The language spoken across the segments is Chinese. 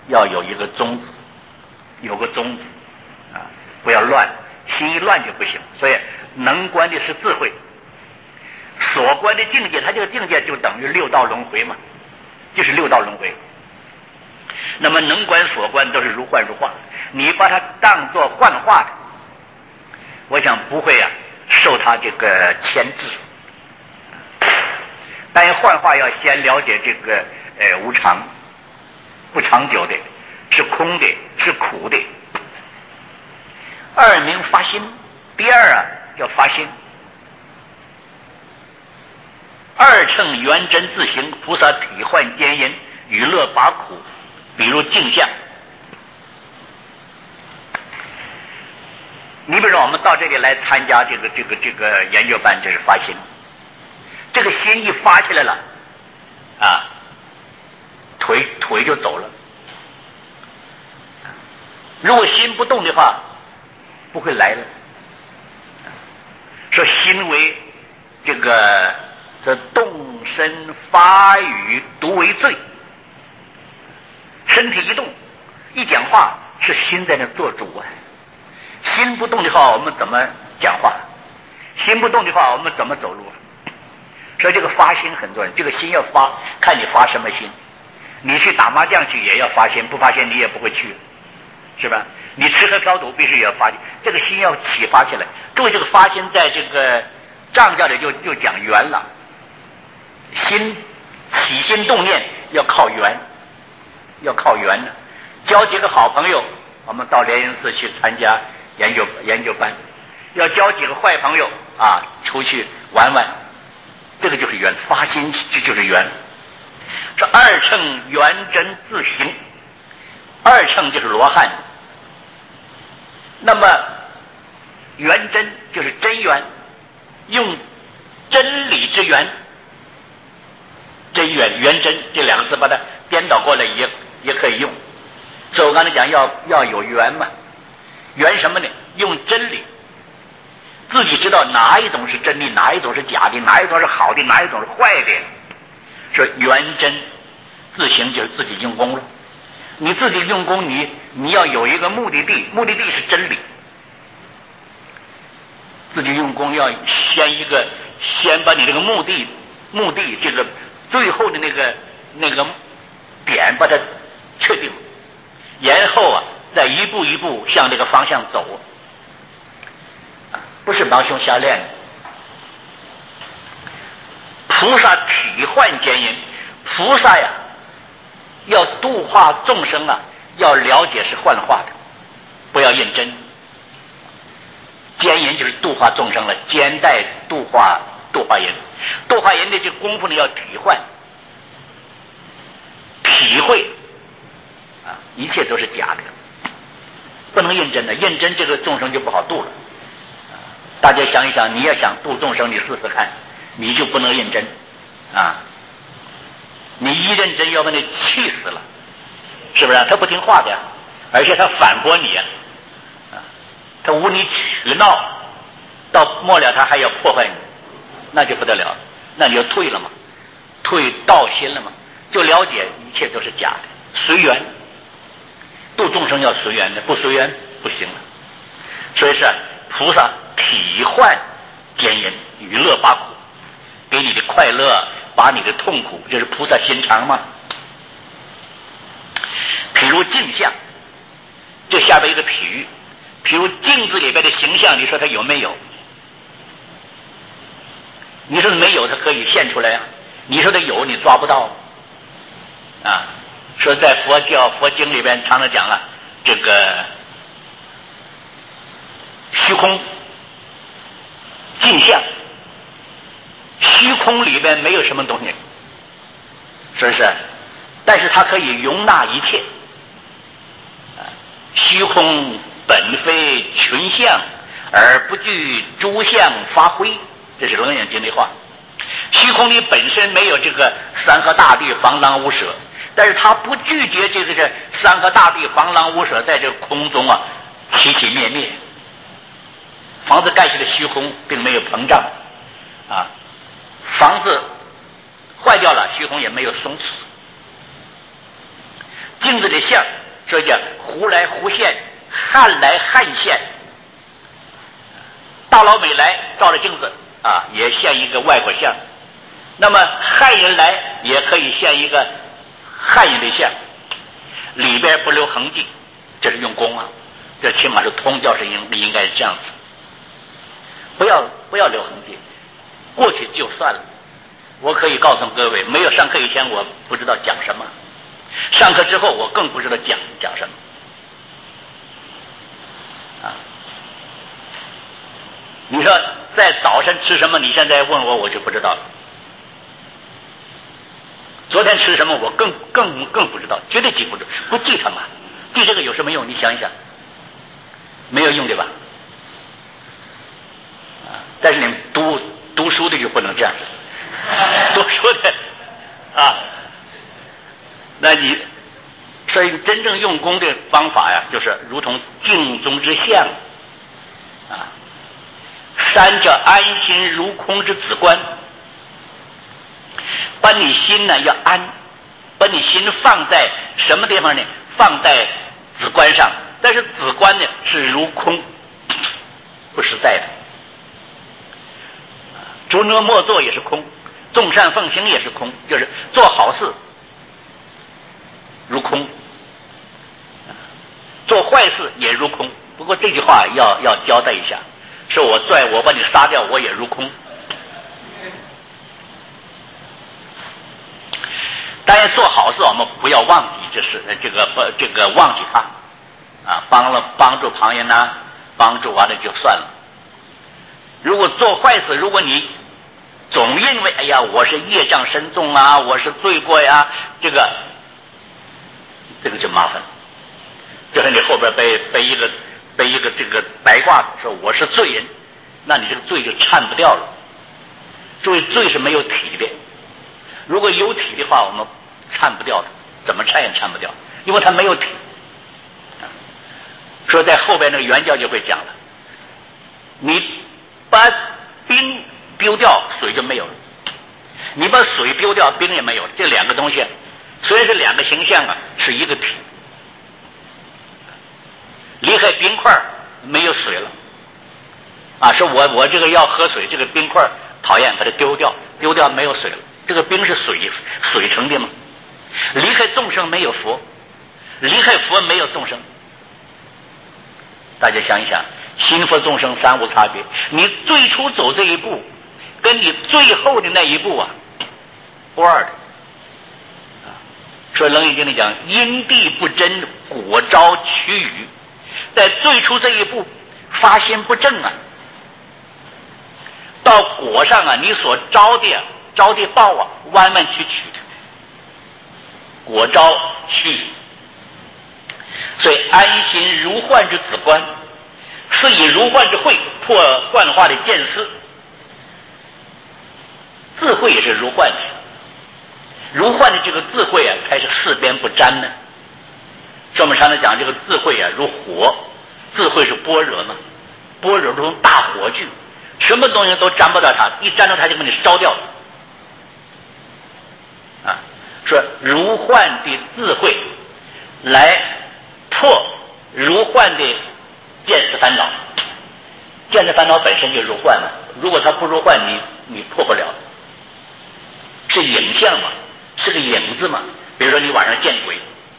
要有一个宗旨，有个宗旨啊，不要乱，心一乱就不行。所以能观的是智慧，所观的境界，它这个境界就等于六道轮回嘛，就是六道轮回。那么能观所观都是如幻如化，你把它当作幻化的，我想不会受它这个牵制。但幻化要先了解这个无常，不长久的，是空的，是苦的。二名发心，第二要发心。二乘圆真自行，菩萨体幻兼因，与乐拔苦，比如镜像。你比如说我们到这里来参加这个研究班，这是发心。这个心一发起来了腿就走了。如果心不动的话，不会来的。说心为这动身发语独为罪，身体一动一讲话是心在那做主啊。心不动的话我们怎么讲话？心不动的话我们怎么走路？所以这个发心很重要，这个心要发，看你发什么心。你去打麻将去也要发心，不发心你也不会去，是吧？你吃喝嫖赌必须也要发心，这个心要启发起来。各位，这个发心在这个藏教里就讲缘了，心起心动念要靠缘，要靠缘的。交几个好朋友，我们到莲云寺去参加研究班，要交几个坏朋友出去玩玩，这个就是缘，发心这就是缘。这二乘圆真自行，二乘就是罗汉，那么圆真就是真缘，用真理之缘，真缘圆真这两个字把它颠倒过来也可以用。所以我刚才讲要有缘嘛，缘什么呢？用真理，自己知道哪一种是真理，哪一种是假的，哪一种是好的，哪一种是坏的。说圆真自行就是自己用功了。你自己用功，你要有一个目的地，目的地是真理。自己用功要先把你这个目的这个最后的那个点把它确定，然后再一步一步向这个方向走，不是盲兄瞎练的。菩萨体幻兼因，菩萨要度化众生要了解是幻化的，不要认真。兼因就是度化众生了，兼带度化人。度化人的这功夫呢，要体幻，体会一切都是假的，不能认真的，认真这个众生就不好度了。大家想一想，你要想度众生，你试试看，你就不能认真你一认真要把你气死了，是不是？他不听话的，而且他反驳你他无理取闹，到末了他还要破坏你，那就不得了，那你就退了嘛，退道心了嘛，就了解一切都是假的，随缘。度众生要随缘的，不随缘不行了。所以是菩萨体幻兼因，与乐拔苦，给你的快乐，把你的痛苦，这是菩萨心肠嘛。譬如镜像，这下边一个譬喻，譬如镜子里边的形象，你说它有没有？你说没有，它可以现出来你说它有，你抓不到说在佛经里边常常讲这个虚空镜像，虚空里边没有什么东西，是不是？但是它可以容纳一切虚空本非群相，而不具诸相发挥，这是《楞严经》的话。虚空里本身没有这个山河大地防狼无舍，但是它不拒绝这个山河大地防狼无舍在这个空中起起灭灭。房子盖起的虚空并没有膨胀房子坏掉了，虚空也没有松弛。 镜子的像，这叫狐来狐现，汉来汉现。大老美来照着镜子啊，也现一个外国像。那么汉人来也可以现一个汉人的像，里边不留痕迹，这是用功啊，这起码是通教是应该是这样子。不要留痕迹，过去就算了。我可以告诉各位，没有上课以前我不知道讲什么，上课之后我更不知道讲什么啊。你说在早晨吃什么，你现在问我就不知道了。昨天吃什么我更不知道，绝对记不住，不记它嘛，记这个有什么用？你想一想，没有用对吧？但是你们读书的就不能这样子，读书的啊，那你所以真正用功的方法呀，就是如同镜中之象啊。三者安心如空之子观，把你心呢要安，把你心放在什么地方呢？放在子观上，但是子观呢是如空，不实在的。诸恶莫作也是空，众善奉行也是空，就是做好事如空，做坏事也如空。不过这句话要交代一下，说我把你杀掉，我也如空。当然做好事我们不要忘记这个忘记它啊，帮助旁人呐，帮助完了就算了。如果做坏事，如果你总认为哎呀我是业障深重啊，我是罪过呀，这个就麻烦了。就是你后边背一个这个白褂子，说我是罪人，那你这个罪就忏不掉了。注意，罪是没有体的，如果有体的话，我们忏不掉的，怎么忏也忏不掉，因为它没有体。说在后边那个原教就会讲了，你把冰丢掉，水就没有了；你把水丢掉，冰也没有。这两个东西虽然是两个形象啊，是一个体。离开冰块没有水了啊，说我这个要喝水，这个冰块讨厌，把它丢掉没有水了。这个冰是水成的吗？离开众生没有佛，离开佛没有众生。大家想一想，心佛众生三无差别，你最初走这一步跟你最后的那一步啊不二的啊。说楞严经里讲，因地不真，果招趋于，在最初这一步发心不正啊，到果上啊，你所招的报啊，弯弯曲曲的，果招趋于。所以安心如幻之子观，是以如幻之慧破幻化的见思。智慧也是如幻的，如幻的这个智慧啊，才是四边不沾呢。所以我们常常讲这个智慧啊，如火，智慧是般若嘛，般若如同大火炬，什么东西都沾不到它，一沾到它就给你烧掉了。啊，说如幻的智慧来破如幻的见识烦恼，见识烦恼本身就如幻嘛，如果它不如幻，你破不了，是影像嘛，是个影子嘛。比如说你晚上见鬼，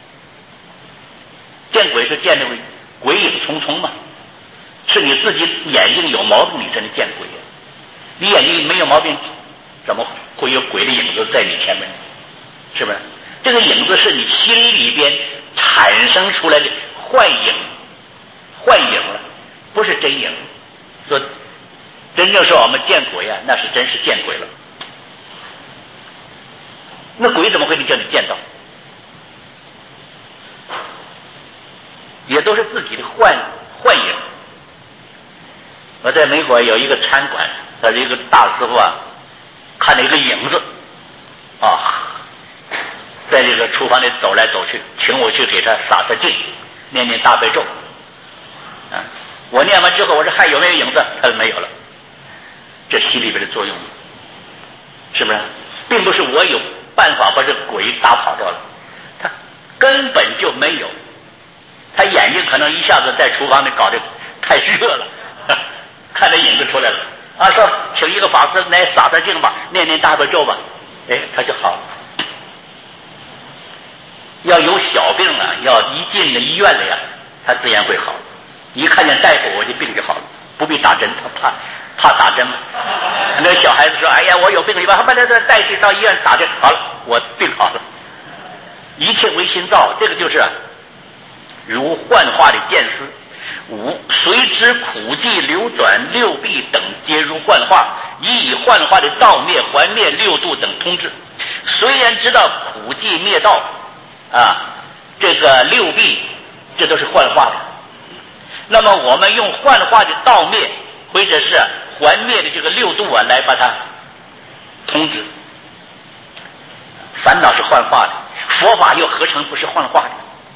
见鬼是见那个鬼影重重嘛，是你自己眼睛有毛病你才能见鬼啊，你眼睛没有毛病，怎么会有鬼的影子在你前面？是不是？这个影子是你心里边产生出来的幻影了，不是真影。说真正说我们见鬼啊，那是真是见鬼了。那鬼怎么会叫你见到？也都是自己的幻影。我在美国有一个餐馆，他是一个大师傅啊，看到一个影子啊，在这个厨房里走来走去，请我去给他洒净，念大悲咒。啊，我念完之后，我说还有没有影子？他说没有了。这心里边的作用，是不是？并不是我有办法把这鬼打跑掉了，他根本就没有，他眼睛可能一下子在厨房里搞得太热了，看着影子出来了啊，说请一个法师来洒洒净吧，念念大悲咒吧，哎，他就好了。要有小病了，要一进了医院了呀，他自然会好。一看见大夫，我这病就好了，不必打针，他怕打针嘛。那小孩子说：“哎呀，我有病，你把他带去到医院打针，好了，我病好了。”一切唯心造，这个就是如幻化的见思。五随之苦寂流转六弊等皆如幻化，以幻化的道灭还灭六度等通之。虽然知道苦寂灭道啊，这个六弊这都是幻化的，那么我们用幻化的道灭或者是还灭的这个六度啊，来把它通知。烦恼是幻化的，佛法又何尝不是幻化的？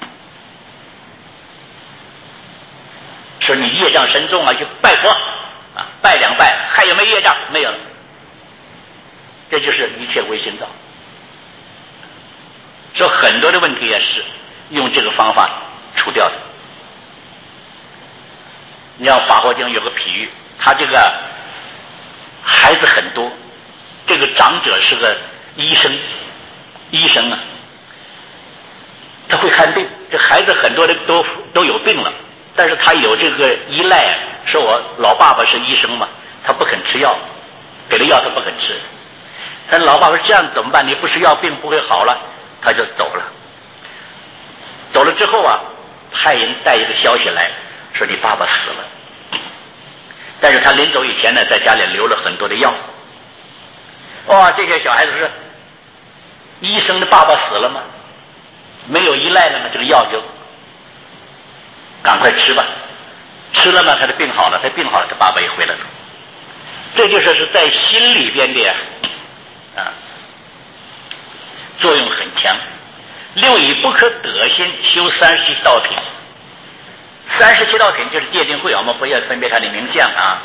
说你业障深重啊，去拜佛啊，拜两拜还有没有业障？没有了，这就是一切唯心造。说很多的问题也是用这个方法除掉的。你像《法华经》有个比喻，他这个孩子很多，这个长者是个医生啊，他会看病，这孩子很多的都有病了，但是他有这个依赖，说我老爸爸是医生嘛，他不肯吃药，给了药他不肯吃。他老爸爸这样怎么办？你不吃药病不会好了，他就走了。走了之后啊，派人带一个消息来说你爸爸死了，但是他临走以前呢，在家里留了很多的药。哇，这些小孩子说，医生的爸爸死了吗？没有依赖了吗？这个药就赶快吃吧，吃了嘛，他的病好了，他病好了，他爸爸也回来了。这就是在心里边的作用很强。六以不可得心修37道品，37道品就是戒定慧，我们不要分别它的名相啊。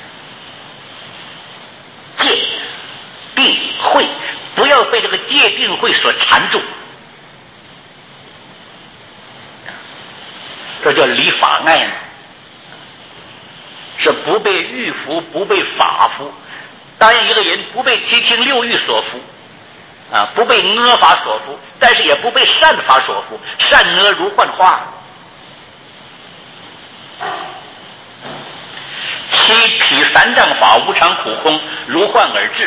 戒定慧，不要被这个戒定慧所缠住，这叫离法爱嘛，是不被欲服，不被法服。当然一个人不被七情六欲所服啊，不被恶法所服，但是也不被善法所服，善恶如幻化。七体三障法无常苦空，如幻而至。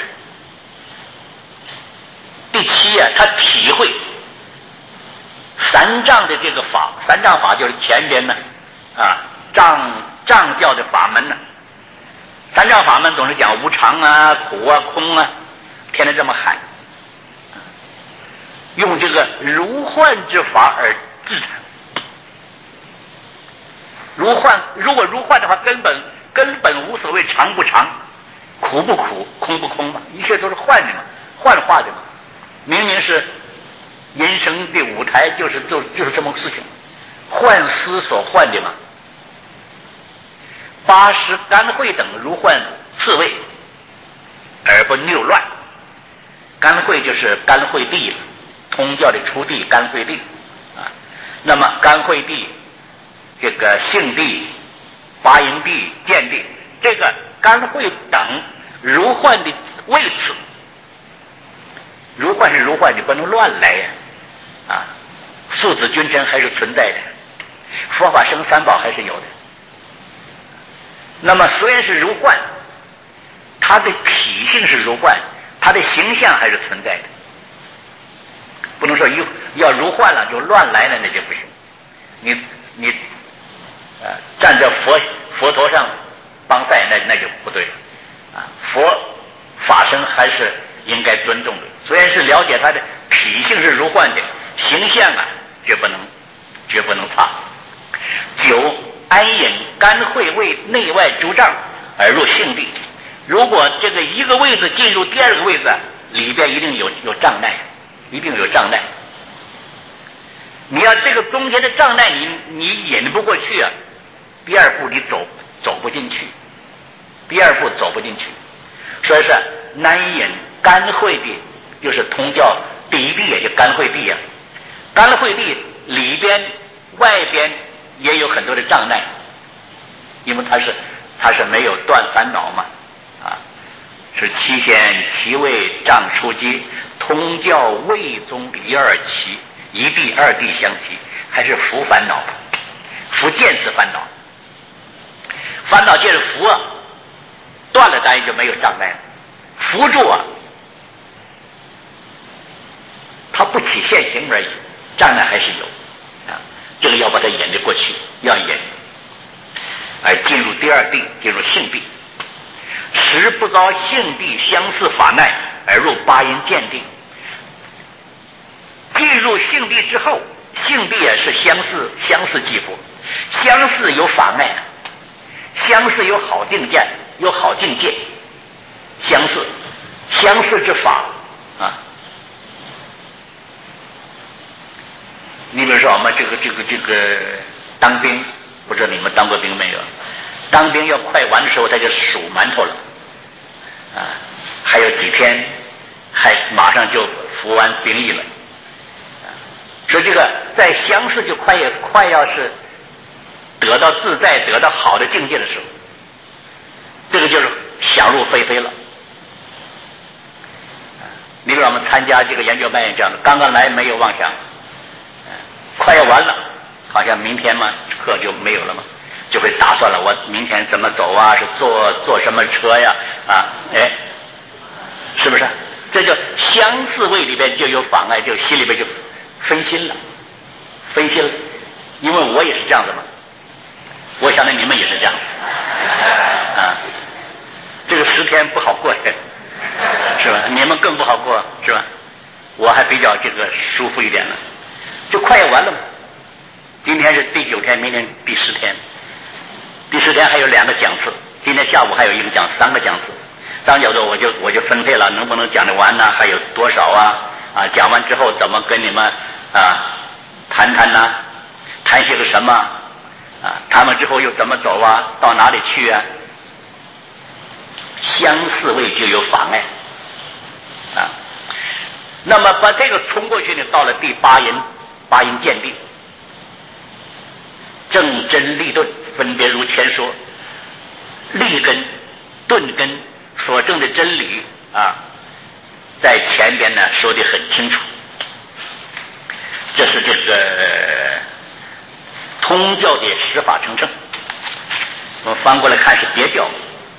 第七啊，他体会三障的这个法，三障法就是前边呢藏教的法门呢。三障法门总是讲无常啊、苦啊、空啊，天天这么喊，用这个如幻之法而治它。如幻，如果如幻的话，根本无所谓常不常，苦不苦，空不空嘛，一切都是幻的嘛，幻化的嘛。明明是人生的舞台，就是这么个事情，幻思所幻的嘛。八识干慧等如幻刺猬，而不谬乱。干慧就是干慧地了，通教的出地干慧地啊。那么干慧地、这个性地、八淫地、见地，这个干慧等如幻的位次，如幻是如幻，你不能乱来呀啊！父子君臣还是存在的，佛法生三宝还是有的。那么虽然是如幻，它的体性是如幻，它的形象还是存在的，不能说要如幻了就乱来了，那就不行。你站在佛陀上帮赛，那就不对了啊！佛法身还是应该尊重的，虽然是了解他的体性是如幻的，形象啊绝不能差。九安隐干慧为内外诸障而入性地，如果这个一个位置进入第二个位置，里边一定有障碍，一定有障碍。你要这个中间的障碍你引不过去啊，第二步你走不进去，第二步走不进去。所以是难引干慧地，就是通教第一地也就干慧地啊。干慧地里边外边也有很多的障碍，因为他是没有断烦恼嘛，啊，是七贤其位障出机，通教位宗一二齐，一地二地相齐，还是福烦恼，福见识烦恼，烦恼借着福啊，断了当然就没有障碍了，福住啊，它不起现行而已，障碍还是有啊，这个要把它演得过去，要演，而进入第二地，进入性地，时不遭性地相似法难，而入八因见定。进入性地之后，性地也是相似即佛，相似有法碍，相似有好境界，有好境界，相似之法啊。你比如说我们这个当兵，不知道你们当过兵没有？当兵要快完的时候，他就数馒头了，啊，还有几天，还马上就服完兵役了，所以这个在相似就快要是得到自在、得到好的境界的时候，这个就是想入非非了。你比如我们参加这个研究班也这样的，刚刚来没有妄想，快要完了，好像明天嘛课就没有了嘛，就会打算了，我明天怎么走啊？是坐什么车呀？啊，哎，是不是？这就相似位里边就有妨碍，就心里边就分心了，因为我也是这样的嘛，我相信你们也是这样啊。这个10天不好过的，是吧？你们更不好过，是吧？我还比较这个舒服一点了，就快要完了嘛。今天是第9天，明天第10天，第10天还有2个讲次，今天下午还有1个讲，3个讲次。3个讲次我就分配了，能不能讲得完呢？还有多少啊？啊，讲完之后怎么跟你们啊谈谈呢？谈些个什么？啊，谈完之后又怎么走啊？到哪里去啊？相似位就有妨碍啊。那么把这个冲过去呢，到了第八因见定，正真立顿分别如前说，立根顿根所证的真理啊，在前边呢说得很清楚。这是这个通教的十法成圣。我们翻过来看是别教，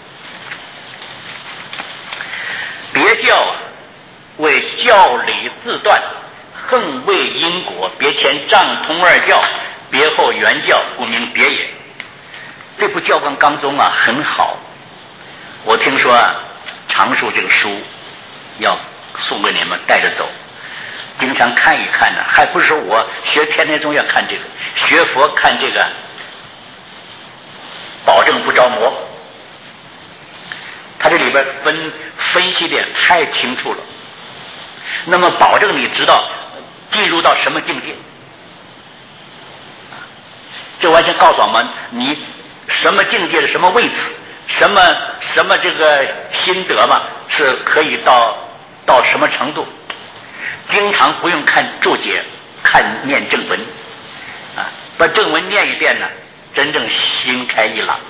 别教为教理自断，横为因果，别前障通二教，别后原教，故名别也。这部教纲纲宗啊很好，我听说啊常书这个书要送给你们带着走，经常看一看呢，还不是说我学天台宗要看这个，学佛看这个保证不着魔。他这里边分析的太清楚了，那么保证你知道进入到什么境界，这完全告诉我们你什么境界的什么位置，什么这个心得嘛，是可以到什么程度。经常不用看注解，看念正文啊，把正文念一遍呢，真正心开意朗。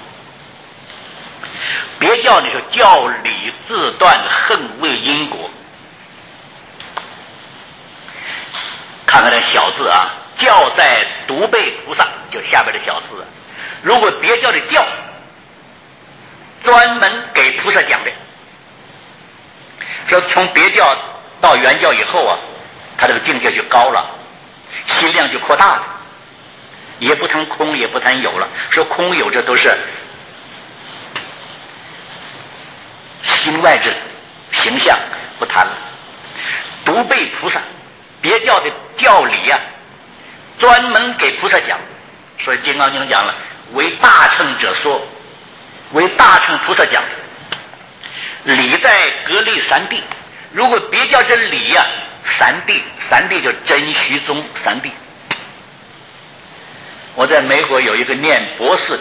别教你说教理自断，横为因果。看看这小字啊，教在独背菩萨，就下边的小字。如果别教的教专门给菩萨讲的，说从别教到原教以后啊，他这个境界就高了，心量就扩大了，也不谈空，也不谈有了。说空有这都是心外之形象，不谈了。独背菩萨，别教的教理啊，专门给菩萨讲。所以《金刚经》讲了，为大乘者说，为大乘菩萨讲的。理在格立三谛，如果别教这理啊，三谛就真虚宗三谛。我在美国有一个念博士的，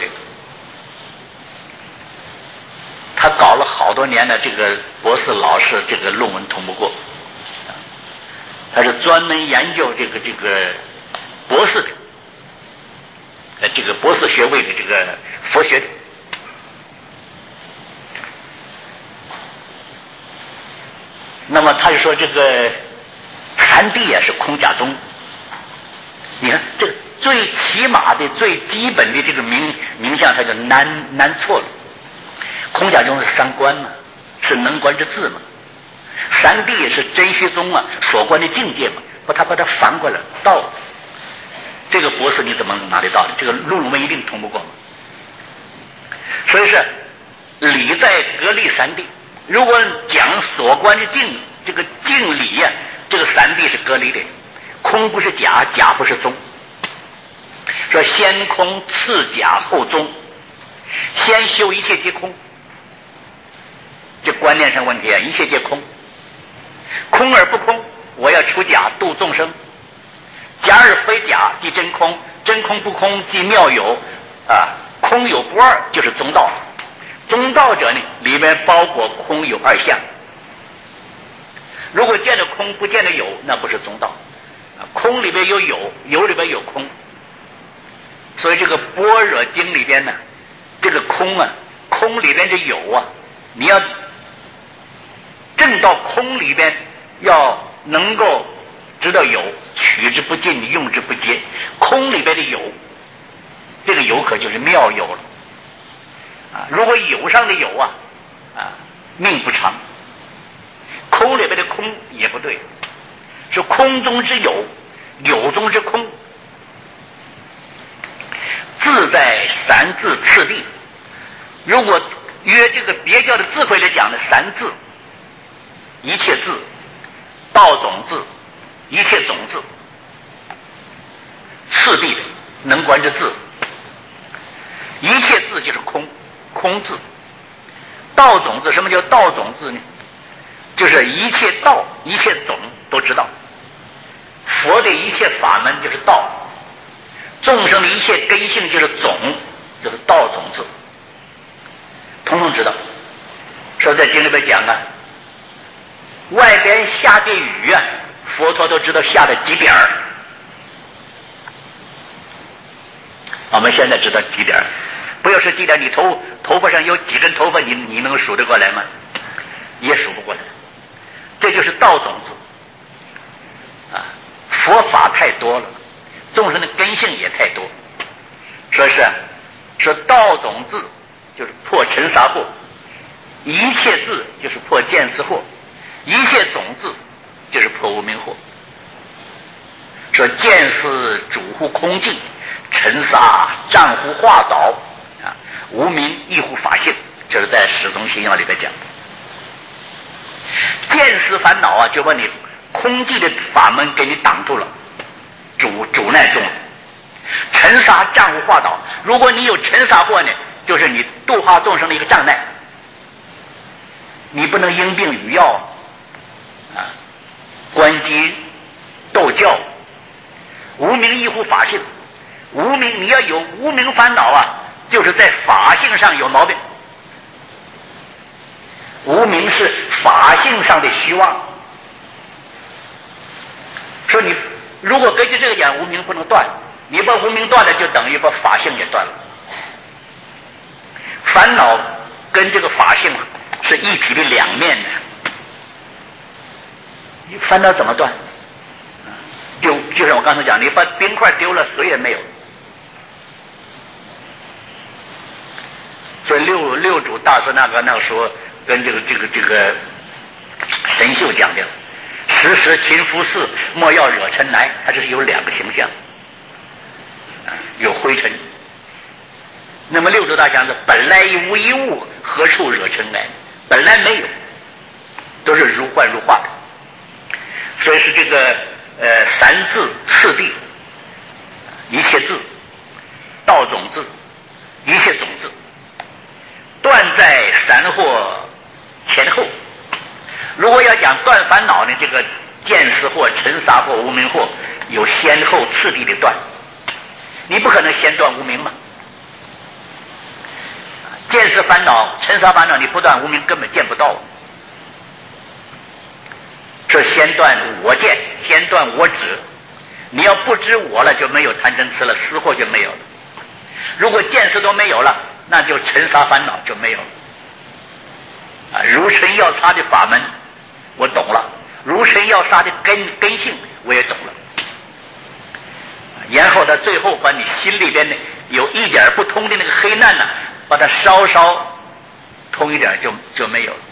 他搞了好多年的这个博士老师，这个论文通不过。他是专门研究这个博士的，这个博士学位的这个佛学的。那么他就说这个三谛啊是空假中，你看这个最起码的最基本的这个名相，它就难错了。空假中是三观嘛，是能观之智嘛，三谛是真虚宗啊所观的境界嘛，他把它反过来道了。这个博士你怎么拿得到的？这个陆龙门一定通不过嘛。所以是理在格立三谛。如果讲所观的境，这个境理呀，这个三谛是隔离的，空不是假，假不是宗。说先空次假后宗，先修一切皆空，这观念上问题啊，一切皆空，空而不空，我要出假度众生，假而非假即真空，真空不空即妙有啊，空有不二就是中道。中道者呢，里面包括空有二相。如果见了空不见了有，那不是中道。空里边有有，有里边有空。所以这个般若经里边呢，这个空啊，空里边的有啊，你要证到空里边，要能够知道有，取之不尽，用之不竭。空里边的有，这个有可就是妙有了。如果有上的有啊，命不长。空里边的空也不对，是空中之有，有中之空。自在三字次第。如果约这个别教的智慧来讲呢，三字，一切字，道种字，一切种字，次第的能观之字。一切字就是空，空字。道种子，什么叫道种子呢？就是一切道一切种都知道。佛的一切法门就是道，众生的一切根性就是种，就是道种子，统统知道。说在经里边讲啊，外边下的雨啊，佛陀都知道下的几点儿。我们现在知道几点儿，不要说几点，你头发上有几根头发，你能数得过来吗？也数不过来。这就是道种子啊！佛法太多了，众生的根性也太多。说道种子就是破尘沙惑，一切字就是破见思惑，一切种子就是破无明惑。说见思主乎空寂，尘沙障乎化导啊，无明亦乎法性，这是在始终心要里边讲的。见思烦恼啊，就把你空寂的法门给你挡住了，阻难中了。尘沙障乎化导，如果你有尘沙惑呢，就是你度化众生的一个障碍。你不能因病与药啊，观机斗教，无明亦乎法性。无明，你要有无明烦恼啊，就是在法性上有毛病。无明是法性上的虚妄。说你如果根据这个讲，无明不能断，你把无明断了，就等于把法性也断了。烦恼跟这个法性是一体的两面的。你烦恼怎么断？就像我刚才讲，你把冰块丢了，水也没有。所以六祖大师那个说，跟这个神秀讲的，时时勤拂拭，莫要惹尘埃。它这是有两个形象，有灰尘。那么六祖大讲的，本来无一物，何处惹尘埃？本来没有，都是如幻如化的。所以是这个三字次第，一切字，道种字，一切种字，断在三惑前后。如果要讲断烦恼呢，这个见思惑、尘沙惑、无明惑有先后次第的断，你不可能先断无明嘛。见思烦恼、尘沙烦恼你不断无明根本见不到。说先断我见，先断我执， 你要不知我了，就没有贪嗔痴了，私货就没有了。如果见识都没有了，那就尘沙烦恼就没有了。如尘要擦的法门我懂了，如尘要擦的根性我也懂了。然后到最后把你心里边的有一点不通的那个黑暗呢，把它稍稍通一点就没有了。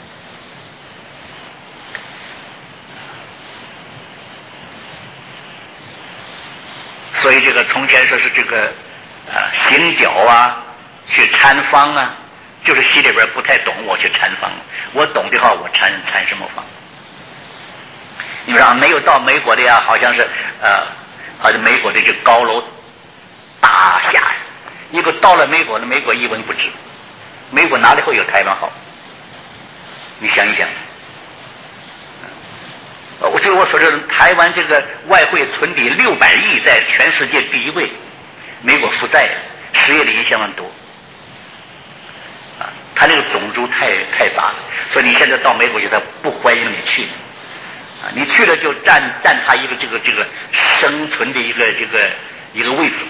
所以这个从前说是这个行脚啊，去参方啊，就是心里边不太懂，我去参方，我懂的话我参什么方？你说没有到美国的呀，好像是好像美国的这高楼大厦，一个到了美国的，美国一文不值，美国哪里会有台湾好？你想一想。所以我说这台湾这个外汇存底600亿，在全世界第一位，美国负债，失业的人相当多。他这个种族太杂了，所以你现在到美国去，他不欢迎你去。你去了就占他一个这个生存的一个位置。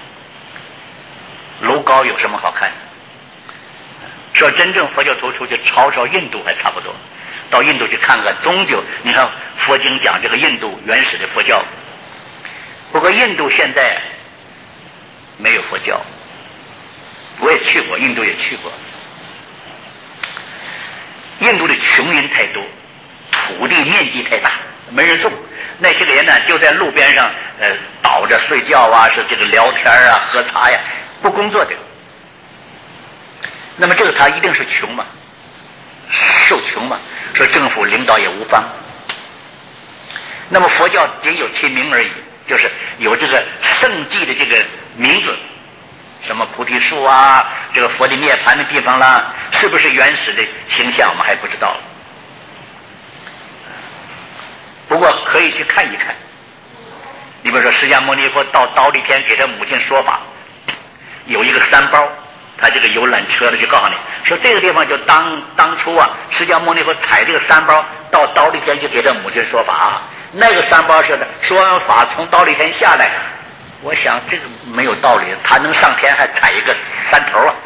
楼高有什么好看的？说真正佛教徒出去抄印度还差不多。到印度去看看，终究你看佛经讲这个印度原始的佛教，不过印度现在没有佛教，我也去过，印度也去过。印度的穷人太多，土地面积太大，没人种。那些人呢，就在路边上倒着睡觉啊，是这个聊天啊，喝茶呀，不工作的。那么这个他一定是穷嘛，受穷嘛，说政府领导也无方。那么佛教仅有其名而已，就是有这个圣迹的这个名字，什么菩提树啊，这个佛的涅槃的地方啦，是不是原始的形象我们还不知道。不过可以去看一看。你比如说释迦牟尼佛到忉利天给他母亲说法，有一个3包，他这个游览车的就告诉你说，这个地方就当初啊，释迦牟尼佛踩这个3包到忉利天去给他母亲说法，那个3包是的，说完法从忉利天下来。我想这个没有道理，他能上天还踩一个3头啊？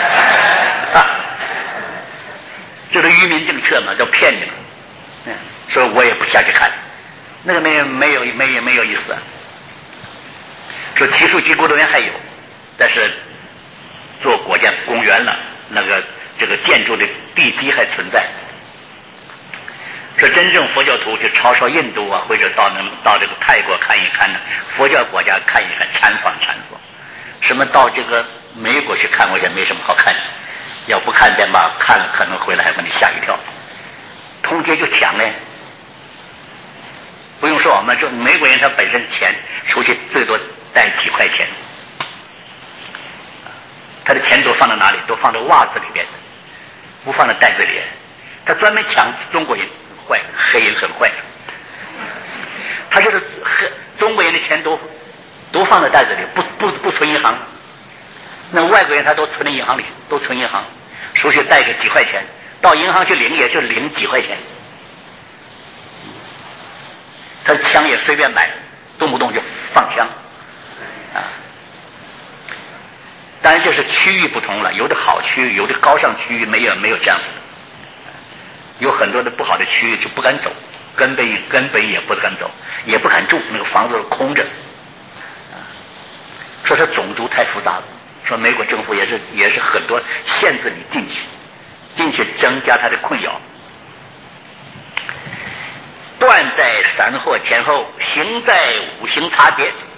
这个愚民政策嘛，都骗你们。所以我也不下去看，那个没有意思。说奇树集孤独园还有，但是做国家公园了，那个这个建筑的地基还存在。说真正佛教徒去抄印度啊，或者到这个泰国看一看呢，佛教国家看一看，参访。什么到这个美国去看，我也没什么好看的。要不看见吧，看了可能回来还把你吓一跳。通街就抢呢。不用说，我们这美国人他本身钱出去最多带几块钱，他的钱都放到哪里？都放在袜子里边，不放在袋子里。他专门抢中国人，很坏，黑人很坏。他就是中国人的钱都放在袋子里，不存银行。那外国人他都存在银行里，都存银行，出去带个几块钱，到银行去领也就领几块钱。他的枪也随便买，动不动就放枪当然这是区域不同了，有的好区域，有的高尚区域没有这样子的，有很多的不好的区域就不敢走，根本也不敢走，也不敢住，那个房子空着说他种族太复杂了，说美国政府也是很多限制你进去增加他的困扰。断在3惑前后，行在5行差别。